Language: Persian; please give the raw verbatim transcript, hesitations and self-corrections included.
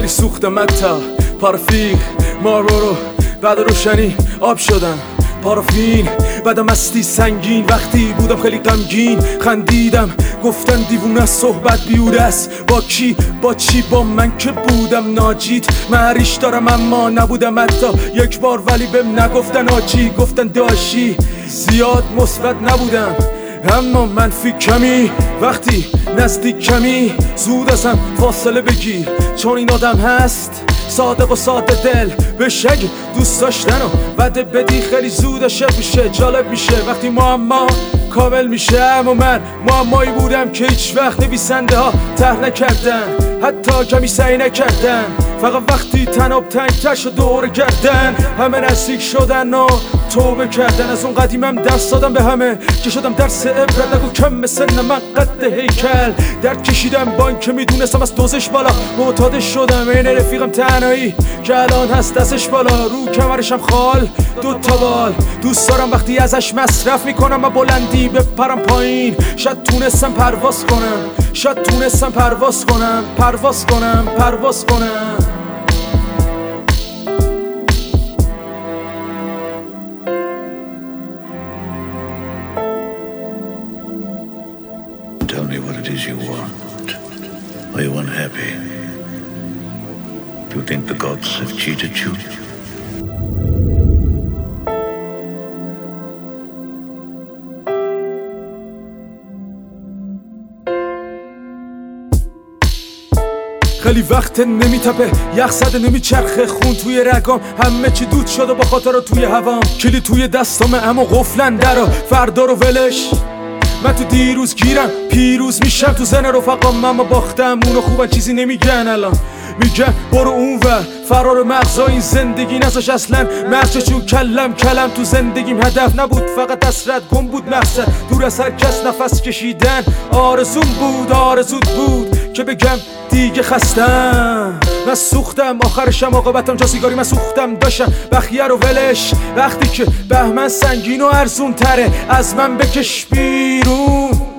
خیلی سوختم متا پارافیک مارورو بعد روشنی آب شدم پارافین بعدم مستی سنگین وقتی بودم خیلی غمگین خندیدم گفتن دیوونه صحبت بیوده است با کی با چی با من که بودم ناجیت معریش دارم اما نبودم حتی یک بار ولی بهم نگفتن آجی گفتن داشی زیاد مثبت نبودم اما منفی کمی وقتی نزدیک کمی زود ازم فاصله بگیر چون این آدم هست صادق و ساده دل بهش اگه دوست داشتن و وعده بدی خیلی زود عاشق میشه جالب میشه وقتی معما کامل میشه اما من معمایی بودم که هیچ وقت نویسنده ها طرح نکردن حتی کمی سعی نکردن فقط وقتی تناب تنگتر شد دور گردن همه نزدیک شدن و توبه کردن از اون قدیمم درس دادم به همه که شدم درس عبرت نگو کم مثل من قد هیکل درد کشیدم با این که میدونستم از دوزش بالا معتادش شدم این رفیقم تنهایی که الان هست دستش بالا رو کمرشم خال دو تا بال دوست دارم وقتی ازش مصرف میکنم و بلندی بپرم پایین شاید تونستم پرواز کنم شاید تونستم پرواز کنم پرواز کنم پرواز کنم Tell me what it is you want. Are you unhappy? Do you think the gods have cheated you? خیلی وقت نمیتپه یخ زده نمیچرخه خون توی رگام همه چی دود شده با خاطر توی هوام کلی توی دستامه اما قفلن درا فردا رو ولش من تو دیروز گیرم پیروز میشم تو زن رفقام اما باختم اونو خوبن چیزی نمیگن الان میگن برو اون و فرار مغزا این زندگی نزاش اصلا مغز چون کلم کلم تو زندگیم هدف نبود فقط حسرت گم بود مقصد دور از هر کس نفس کشیدن آرزوم بود آرزود بود که بگم دیگه خستم من سوختم آخرشم عاقبتم جا سیگاری من سوختم داشتم بخیه رو ولش وقتی که بهمن سنگین و ارزون تره از من بکش بیرون